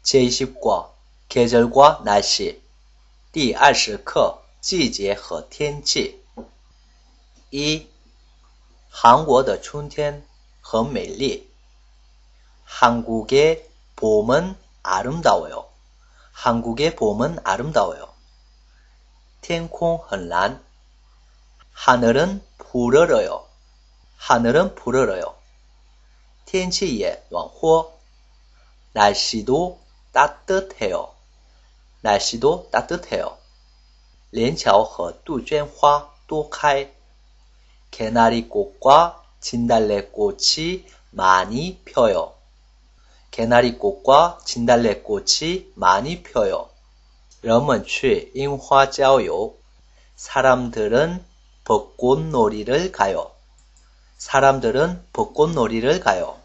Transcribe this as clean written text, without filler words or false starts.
제20과 계절과 날씨 第20课季节和天气一韩国的春天很美丽 한국의 봄은 아름다워요. 한국의 봄은 아름다워요. 天空很蓝 하늘은 푸르러요. 하늘은 푸르러요. 天气也暖和 날씨도 따뜻해요. 날씨도 따뜻해요. 连桥和杜鹃花多开 개나리꽃과 진달래꽃이 많이 펴요. 개나리꽃과 진달래꽃이 많이 펴요. 人们去樱花郊游 사람들은 벚꽃놀이를 가요. 사람들은 벚꽃놀이를 가요.